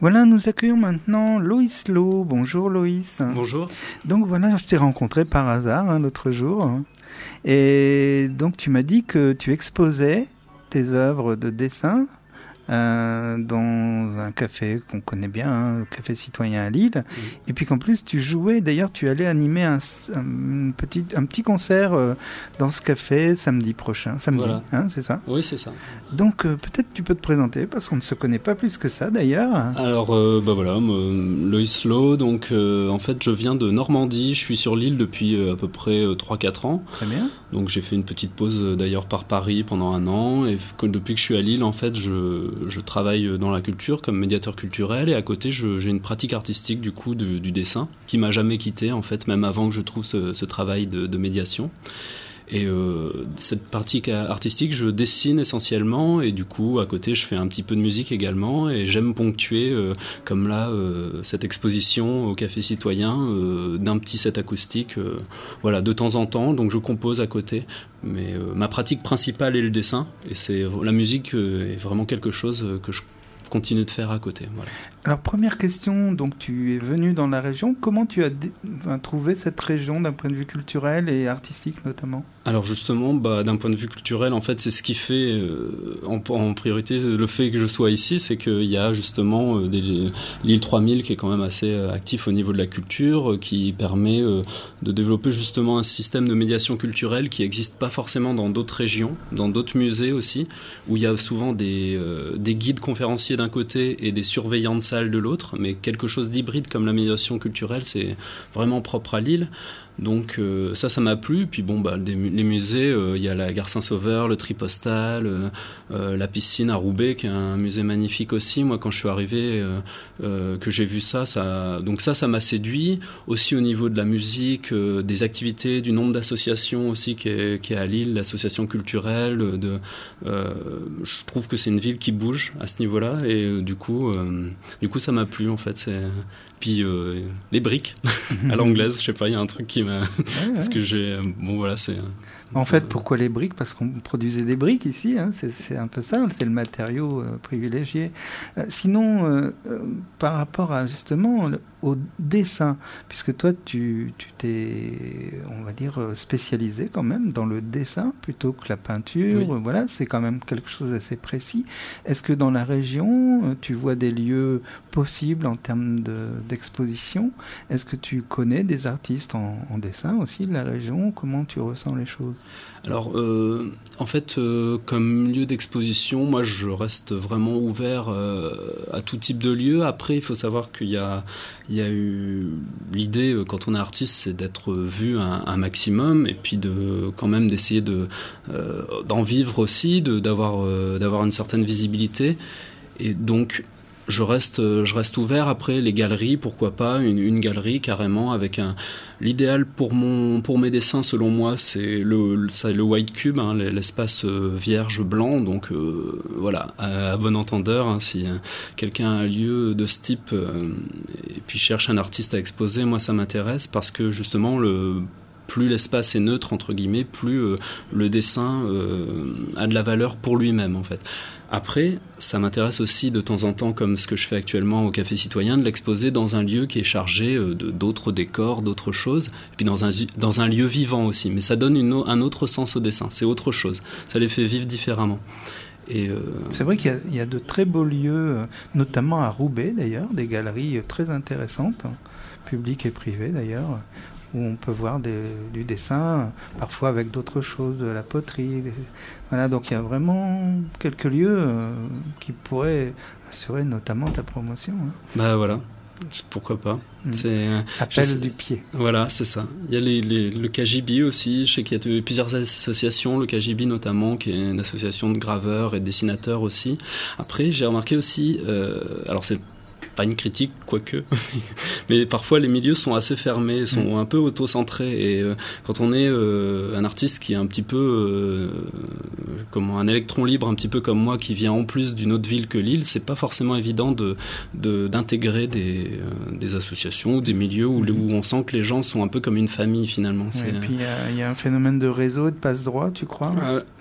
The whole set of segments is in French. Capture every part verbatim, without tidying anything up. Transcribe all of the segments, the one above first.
Voilà, nous accueillons maintenant Loïs Lo. Bonjour Loïs. Bonjour. Donc voilà, je t'ai rencontré par hasard hein, l'autre jour. Et donc tu m'as dit que tu exposais tes œuvres de dessin euh, dans un café qu'on connaît bien, hein, le Café Citoyen à Lille. Oui. Et puis qu'en plus tu jouais, d'ailleurs tu allais animer un, un, petit, un petit concert euh, dans ce café samedi prochain. Samedi, voilà. Hein, c'est ça ? Oui, c'est ça. Donc euh, peut-être tu peux te présenter parce qu'on ne se connaît pas plus que ça d'ailleurs. Alors euh, bah voilà, euh, Loïs Lo, donc euh, en fait je viens de Normandie, je suis sur l'île depuis euh, à peu près euh, trois quatre ans. Très bien. Donc j'ai fait une petite pause euh, d'ailleurs par Paris pendant un an et que, depuis que je suis à Lille en fait je, je travaille dans la culture comme médiateur culturel et à côté je, j'ai une pratique artistique du coup de, du dessin qui m'a jamais quitté en fait même avant que je trouve ce, ce travail de, de médiation. Et euh, cette pratique artistique, je dessine essentiellement et du coup, à côté, je fais un petit peu de musique également et j'aime ponctuer, euh, comme là, euh, cette exposition au Café Citoyen euh, d'un petit set acoustique, euh, voilà, de temps en temps. Donc, je compose à côté, mais euh, ma pratique principale est le dessin et c'est la musique euh, est vraiment quelque chose que je continue de faire à côté. Voilà. Alors, première question, donc tu es venu dans la région. Comment tu as dé- enfin, trouvé cette région d'un point de vue culturel et artistique notamment ? Alors justement, bah, d'un point de vue culturel, en fait, c'est ce qui fait euh, en, en priorité le fait que je sois ici, c'est qu'il y a justement euh, des, l'île trois mille qui est quand même assez euh, actif au niveau de la culture, euh, qui permet euh, de développer justement un système de médiation culturelle qui n'existe pas forcément dans d'autres régions, dans d'autres musées aussi, où il y a souvent des, euh, des guides conférenciers d'un côté et des surveillants de salle de l'autre, mais quelque chose d'hybride comme la médiation culturelle, c'est vraiment propre à Lille. Donc euh, ça, ça m'a plu. Puis bon, bah, des, les musées, il euh, y a la gare Saint-Sauveur, le Tripostal, euh, euh, la piscine à Roubaix, qui est un musée magnifique aussi. Moi, quand je suis arrivé, euh, euh, que j'ai vu ça, ça, donc ça, ça m'a séduit. Aussi au niveau de la musique, euh, des activités, du nombre d'associations aussi qui est, qui est à Lille, l'association culturelle. De, euh, je trouve que c'est une ville qui bouge à ce niveau-là, et euh, du coup, euh, du coup, ça m'a plu en fait. C'est... Puis euh, les briques à l'anglaise, je sais pas, il y a un truc qui m'a. Ouais, ouais. Parce que j'ai. Bon, voilà, c'est. En fait, pourquoi les briques ? Parce qu'on produisait des briques ici, hein, c'est, c'est un peu ça, c'est le matériau euh, privilégié. Euh, sinon, euh, euh, par rapport à justement le, au dessin, puisque toi, tu, tu t'es, on va dire, spécialisé quand même dans le dessin plutôt que la peinture. Oui. Voilà, c'est quand même quelque chose d'assez précis. Est-ce que dans la région, tu vois des lieux possibles en termes de, d'exposition ? Est-ce que tu connais des artistes en, en dessin aussi de la région ? Comment tu ressens les choses ? Alors, euh, en fait, euh, comme lieu d'exposition, moi, je reste vraiment ouvert euh, à tout type de lieu. Après, il faut savoir qu'il y a, il y a eu l'idée, quand on est artiste, c'est d'être vu un, un maximum et puis de, quand même d'essayer de, euh, d'en vivre aussi, de, d'avoir, euh, d'avoir une certaine visibilité. Et donc, je reste, je reste ouvert. Après, les galeries, pourquoi pas, une, une galerie carrément avec un... L'idéal pour, mon, pour mes dessins, selon moi, c'est le, c'est le white cube, hein, l'espace vierge blanc. Donc euh, voilà, à, à bon entendeur, hein, si euh, quelqu'un a un lieu de ce type euh, et puis cherche un artiste à exposer, moi ça m'intéresse parce que justement, le, plus l'espace est neutre, entre guillemets, plus euh, le dessin euh, a de la valeur pour lui-même, en fait. Après, ça m'intéresse aussi de temps en temps, comme ce que je fais actuellement au Café Citoyen, de l'exposer dans un lieu qui est chargé de, d'autres décors, d'autres choses, et puis dans un, dans un lieu vivant aussi. Mais ça donne une, un autre sens au dessin, c'est autre chose. Ça les fait vivre différemment. Et euh... C'est vrai qu'il y a, il y a de très beaux lieux, notamment à Roubaix d'ailleurs, des galeries très intéressantes, publiques et privées d'ailleurs, où on peut voir des, du dessin, parfois avec d'autres choses, de la poterie. Des... Voilà, donc il y a vraiment quelques lieux euh, qui pourraient assurer notamment ta promotion. Hein. Bah voilà, pourquoi pas. Mmh. C'est, Appel sais, du pied. Voilà, c'est ça. Il y a les, les, le K J B aussi, je sais qu'il y a plusieurs associations, le K J B notamment, qui est une association de graveurs et de dessinateurs aussi. Après, j'ai remarqué aussi, euh, alors c'est pas une critique, quoique, mais parfois les milieux sont assez fermés, sont mmh. un peu auto-centrés, et euh, quand on est euh, un artiste qui est un petit peu euh, comment, un électron libre, un petit peu comme moi, qui vient en plus d'une autre ville que Lille, c'est pas forcément évident de, de, d'intégrer des, euh, des associations ou des milieux où, mmh. où on sent que les gens sont un peu comme une famille finalement. Ouais, et puis il y, y a un phénomène de réseau et de passe-droit, tu crois ? euh,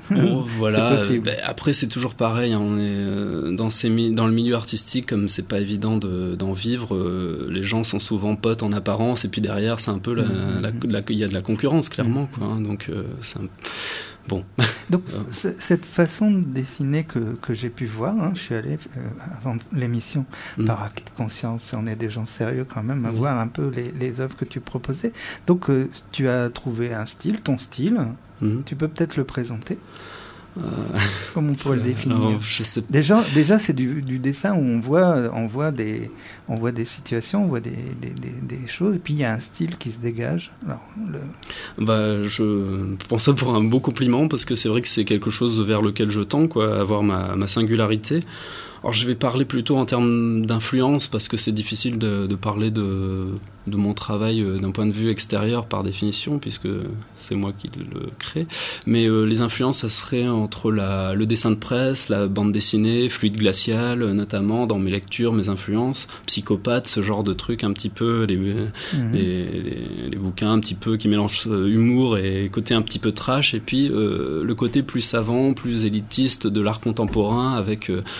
Bon, voilà. C'est bah, après, c'est toujours pareil. Hein, on est euh, dans, ces mi- dans le milieu artistique, comme c'est pas évident de, d'en vivre. Euh, les gens sont souvent potes en apparence, et puis derrière, c'est un peu la, mmh. la, la, il y a de la concurrence, clairement, quoi. Hein, donc, euh, c'est un... bon. Donc, c- cette façon de dessiner que, que j'ai pu voir, hein, je suis allé euh, avant l'émission mmh. par acquis de conscience. On est des gens sérieux quand même à mmh. voir un peu les, les œuvres que tu proposais. Donc, euh, tu as trouvé un style, ton style. Mmh. Tu peux peut-être le présenter. Euh, Comment on pourrait le définir? Alors, je sais... Déjà, déjà c'est du, du dessin où on voit, on voit des, on voit des situations, on voit des, des, des, des choses, et puis il y a un style qui se dégage. Alors, le... bah, je pense ça pour un beau compliment, parce que c'est vrai que c'est quelque chose vers lequel je tends, quoi, avoir ma, ma singularité. Alors je vais parler plutôt en termes d'influence, parce que c'est difficile de, de parler de, de mon travail d'un point de vue extérieur par définition, puisque c'est moi qui le crée. Mais euh, les influences, ça serait entre la, le dessin de presse, la bande dessinée, fluide glacial, notamment dans mes lectures, mes influences, Psychopathe, ce genre de trucs un petit peu, les, mmh. les, les, les bouquins un petit peu qui mélangent humour et côté un petit peu trash, et puis euh, le côté plus savant, plus élitiste de l'art contemporain, avec... Euh,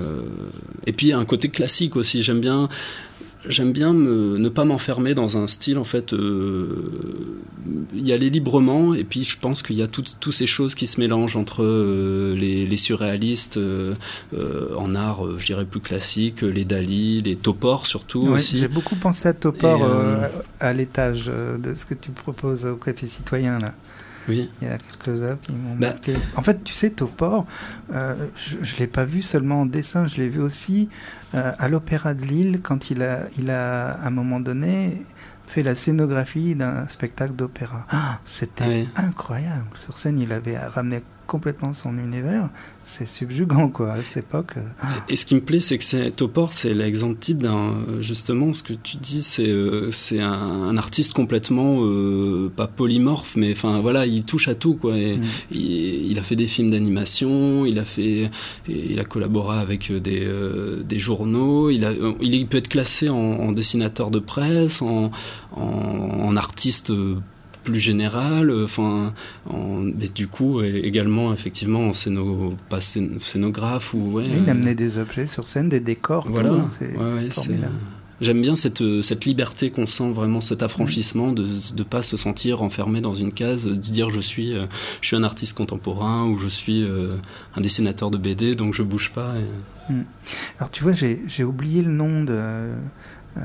et puis un côté classique aussi. J'aime bien, j'aime bien me, ne pas m'enfermer dans un style, en fait, euh, y aller librement. Et puis je pense qu'il y a toutes ces choses qui se mélangent entre euh, les, les surréalistes euh, euh, en art, euh, je dirais plus classique, les Dali, les Topor surtout ouais, aussi. J'ai beaucoup pensé à Topor et, euh, euh, à l'étage de ce que tu proposes au Café Citoyen là. Oui. Il y a quelques œuvres qui m'ont bah. marqué. En fait, tu sais, Topor, euh, je ne l'ai pas vu seulement en dessin, je l'ai vu aussi euh, à l'Opéra de Lille, quand il a, il a, à un moment donné, fait la scénographie d'un spectacle d'opéra. Ah, c'était oui. incroyable. Sur scène, il avait ramené complètement son univers. C'est subjugant, quoi, à cette époque. Et, et ce qui me plaît, c'est que c'est, Topor, c'est l'exemple type d'un... Justement, ce que tu dis, c'est, euh, c'est un, un artiste complètement... Euh, pas polymorphe, mais enfin, voilà, il touche à tout, quoi. Et, mm. il, il a fait des films d'animation, il a fait... Il a collaboré avec des, euh, des journaux, il, a, il, il peut être classé en, en dessinateur de presse, en, en, en artiste... plus général, enfin, euh, et du coup également effectivement en scéno, pas scén, scénographe ou ouais. Il amenait des objets sur scène, des décors. Voilà. Tout, c'est ouais, ouais, formidable. C'est... J'aime bien cette cette liberté qu'on sent, vraiment cet affranchissement de de pas se sentir enfermé dans une case, de dire je suis euh, je suis un artiste contemporain ou je suis euh, un dessinateur de B D donc je bouge pas. Et... Mm. Alors tu vois, j'ai j'ai oublié le nom de Euh,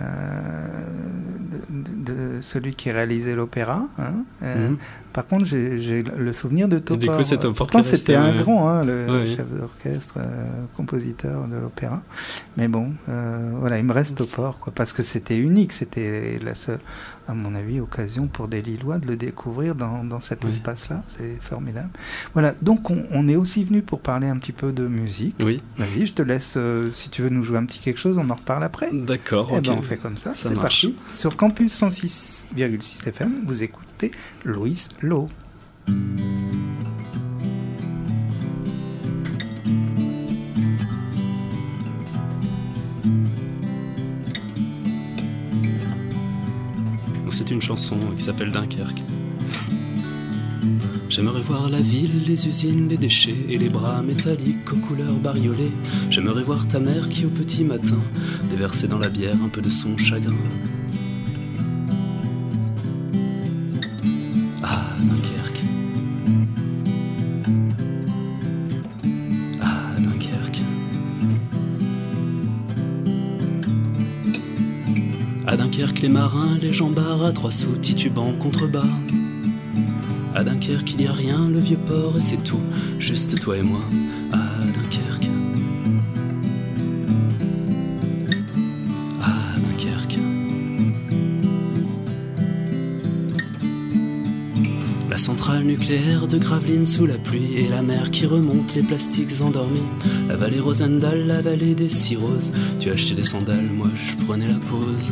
de, de celui qui réalisait l'opéra. Hein. Euh, mmh. Par contre, j'ai, j'ai le souvenir de Topor. Et du coup, c'est Topor. Pourtant, c'était un grand, hein, le oui. chef d'orchestre, euh, compositeur de l'opéra. Mais bon, euh, voilà, il me reste Topor, quoi, parce que c'était unique. C'était la seule, à mon avis, occasion pour des Lillois de le découvrir dans, dans cet oui. espace-là. C'est formidable. Voilà, donc on, on est aussi venu pour parler un petit peu de musique. Oui. Vas-y, je te laisse, euh, si tu veux nous jouer un petit quelque chose, on en reparle après. D'accord, eh ok. Ben, on fait comme ça, ça c'est marche. parti. Sur Campus cent six virgule six F M, vous écoutez Louis Lowe. C'est une chanson qui s'appelle Dunkerque. J'aimerais voir la ville, les usines, les déchets et les bras métalliques aux couleurs bariolées. J'aimerais voir ta mère qui au petit matin déversait dans la bière un peu de son chagrin. Ah, Dunkerque. Ah, Dunkerque. À Dunkerque, les marins, les jambards à trois sous titubant contrebas. À Dunkerque, il n'y a rien, le vieux port et c'est tout, juste toi et moi. À Dunkerque. À Dunkerque. La centrale nucléaire de Gravelines sous la pluie et la mer qui remonte, les plastiques endormis. La vallée Rosendal, la vallée des six roses. Tu achetais des sandales, moi je prenais la pause.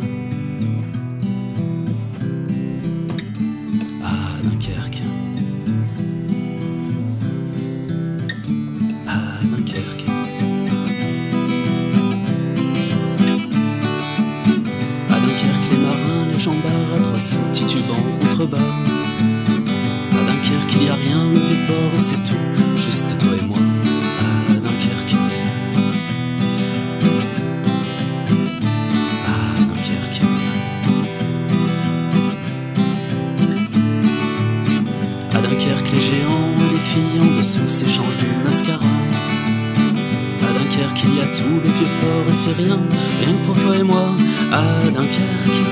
géants et les filles en dessous s'échangent du mascara. À Dunkerque, il y a tout le vieux port et c'est rien, rien que pour toi et moi. À Dunkerque.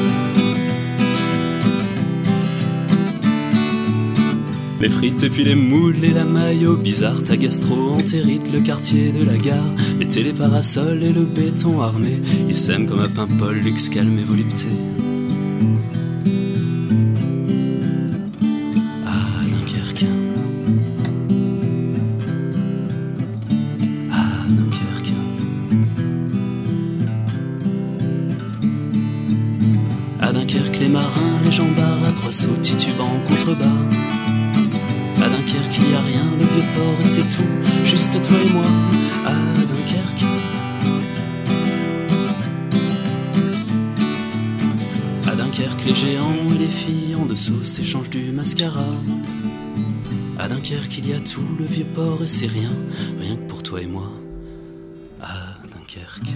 Les frites et puis les moules et la maillot bizarre, ta gastro-entérite, le quartier de la gare, les téléparasols et le béton armé, ils s'aiment comme à Paimpol, luxe, calme et volupté. Ah, Dunkerque. Ah, Dunkerque. À Dunkerque, les marins, les jambards à trois sous, titubant en contrebas. À Dunkerque, il n'y a rien, le vieux port et c'est tout, juste toi et moi. À Dunkerque. À Dunkerque, les géants et les filles en dessous s'échangent du mascara. À Dunkerque, il y a tout, le vieux port et c'est rien, rien que pour toi et moi. À Dunkerque.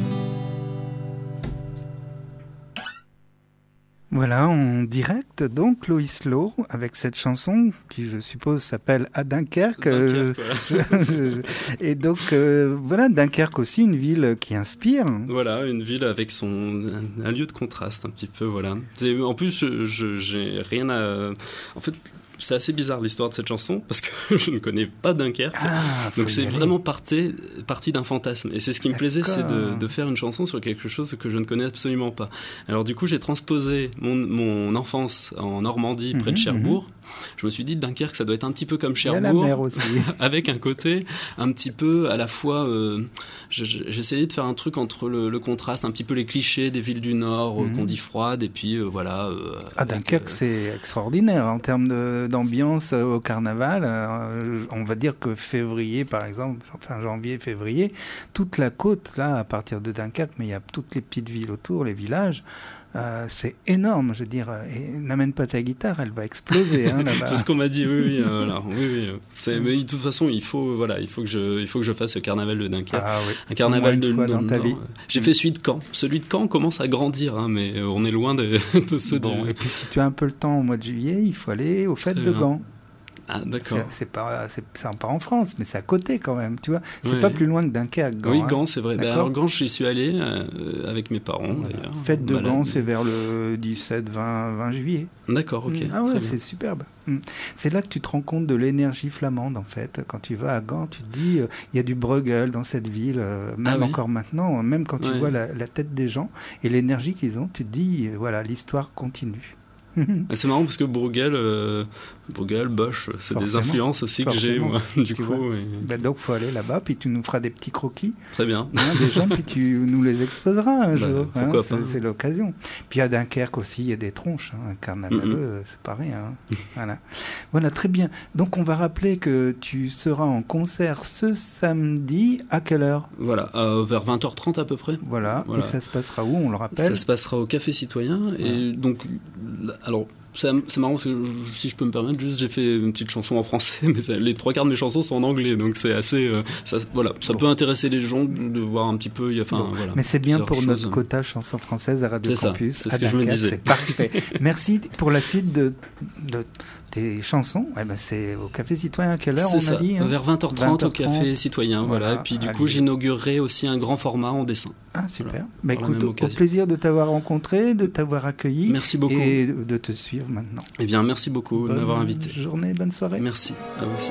Voilà, en direct, donc, Loïs Lowe, avec cette chanson, qui, je suppose, s'appelle « À Dunkerque ». Dunkerque, euh, et donc, euh, voilà, Dunkerque aussi, une ville qui inspire. Voilà, une ville avec son... un, un lieu de contraste, un petit peu, voilà. C'est, en plus, je, je, j'ai rien à... En fait... C'est assez bizarre l'histoire de cette chanson parce que je ne connais pas Dunkerque, ah, donc c'est vraiment parti, parti d'un fantasme et c'est ce qui me plaisait, c'est de, de faire une chanson sur quelque chose que je ne connais absolument pas. Alors du coup j'ai transposé mon, mon enfance en Normandie près mmh, de Cherbourg. Mmh. Je me suis dit Dunkerque ça doit être un petit peu comme Cherbourg, la mer aussi. avec un côté un petit peu à la fois euh, j'essayais de faire un truc entre le, le contraste, un petit peu les clichés des villes du Nord mmh. euh, qu'on dit froides et puis euh, voilà. Euh, ah, Dunkerque euh, c'est extraordinaire en termes de d'ambiance au carnaval. Euh, on va dire que février, par exemple, enfin janvier, février, toute la côte, là, à partir de Dunkerque, mais il y a toutes les petites villes autour, les villages, euh, c'est énorme, je veux dire. Et n'amène pas ta guitare, elle va exploser hein, là-bas. C'est ce qu'on m'a dit, oui, oui. Euh, alors, oui, oui c'est, mais de toute façon, il faut, voilà, il faut que je, il faut que je fasse ce carnaval de Dunkerque. Ah, oui. Un carnaval de, fois de, dans de ta non, vie. J'ai mmh. fait celui de Caen. Celui de Caen commence à grandir, hein, mais on est loin de, de ceux bon, de... Et puis si tu as un peu le temps au mois de juillet, il faut aller aux fêtes Très de bien. Gand. Ah, d'accord. C'est, c'est pas, c'est, c'est pas en France, mais c'est à côté quand même, tu vois. C'est ouais. pas plus loin que Dunkerque, Gand. Oui, hein. Gand, c'est vrai. Bah, alors, Gand, j'y suis allé euh, avec mes parents, d'ailleurs. Fête de Balade. Gand, c'est vers le dix-sept vingt juillet. D'accord, ok. Ah ouais, Très c'est bien. superbe. C'est là que tu te rends compte de l'énergie flamande, en fait. Quand tu vas à Gand, tu te dis, il euh, y a du Bruegel dans cette ville, euh, même ah, encore oui. maintenant, même quand tu ouais. vois la, la tête des gens et l'énergie qu'ils ont, tu te dis, euh, voilà, l'histoire continue. C'est marrant parce que Bruegel, euh, Bruegel, Bosch, c'est Forcément. Des influences aussi Forcément. que j'ai, moi, du tu coup. Et... Ben donc, il faut aller là-bas, puis tu nous feras des petits croquis. Très bien. Hein, des gens, puis tu nous les exposeras un bah, jour. Pourquoi hein, pas. c'est, c'est l'occasion. Puis à Dunkerque aussi, il y a des tronches. Hein, un carnavaleux, mm-hmm. c'est pas rien. Hein. voilà. voilà, très bien. Donc, on va rappeler que tu seras en concert ce samedi. À quelle heure ? Voilà, euh, vers vingt heures trente à peu près. Voilà. voilà. Et ça se passera où ? On le rappelle ? Ça se passera au Café Citoyen. Voilà. Et donc, alors... C'est, c'est marrant parce que si je peux me permettre, juste j'ai fait une petite chanson en français, mais ça, les trois quarts de mes chansons sont en anglais, donc c'est assez, euh, ça, voilà, ça bon. peut intéresser les gens de voir un petit peu. Enfin, bon. voilà, mais c'est bien pour choses. notre quota chanson française à Radio c'est Campus. Ça, c'est ce que Dunkerque, je me disais. C'est parfait. Merci pour la suite de, de tes chansons. Eh ben c'est au Café Citoyen à quelle heure c'est on ça, a dit hein vers vingt heures trente au Café Citoyen. Voilà. voilà. Et puis du allez. coup, j'inaugurerai aussi un grand format en dessin. Ah super. Voilà. Bah, écoute, au, au plaisir de t'avoir rencontré, de t'avoir accueilli. Merci beaucoup. Et de te suivre maintenant. Eh bien, merci beaucoup bonne de m'avoir invité. Bonne journée, bonne soirée. Merci, à vous aussi.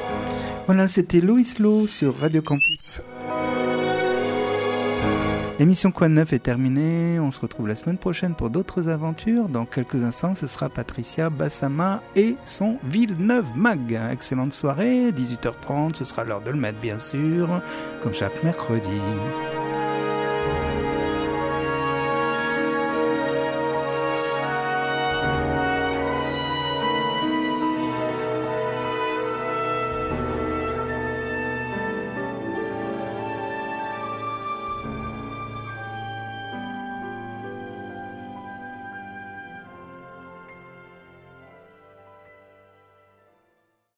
Voilà, c'était Loïs Lowe sur Radio Campus. L'émission Quoi de Neuf est terminée. On se retrouve la semaine prochaine pour d'autres aventures. Dans quelques instants, ce sera Patricia Bassama et son Villeneuve Mag. Excellente soirée, dix-huit heures trente, ce sera l'heure de le mettre bien sûr, comme chaque mercredi.